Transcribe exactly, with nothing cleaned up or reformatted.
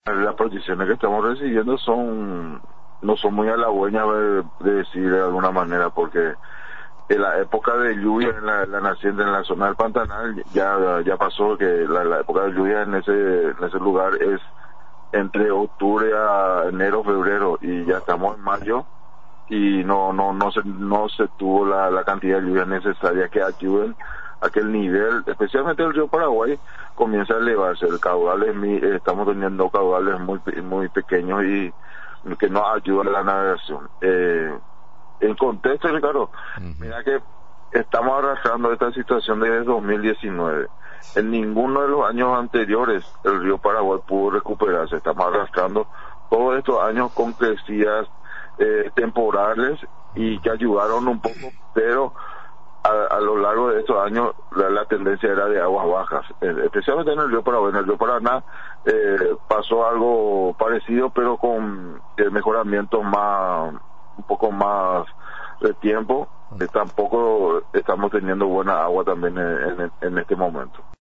Las peticiones que estamos recibiendo son no son muy halagüeñas de, de decir de alguna manera, porque en la época de lluvia en la, la naciente en la zona del Pantanal ya ya pasó, que la, la época de lluvia en ese en ese lugar es entre octubre a enero, febrero, y ya estamos en mayo y no no no se no se tuvo la, la cantidad de lluvia necesaria que ayuden a que el nivel, especialmente el río Paraguay, comience a elevarse. El caudal es mi, estamos teniendo caudales muy muy pequeños y que no ayudan a la navegación. Eh, en contexto, Ricardo, uh-huh. Mira que estamos arrastrando esta situación desde dos mil diecinueve. En ninguno de los años anteriores el río Paraguay pudo recuperarse. Estamos arrastrando todos estos años con crecidas eh, temporales y que ayudaron un poco, pero a, a lo largo de estos años la, la tendencia era de aguas bajas, eh, especialmente en el río Paraguay. En el río Paraná eh, pasó algo parecido, pero con eh, mejoramientos más, un poco más de tiempo. Eh, tampoco estamos teniendo buena agua también en, en, en este momento.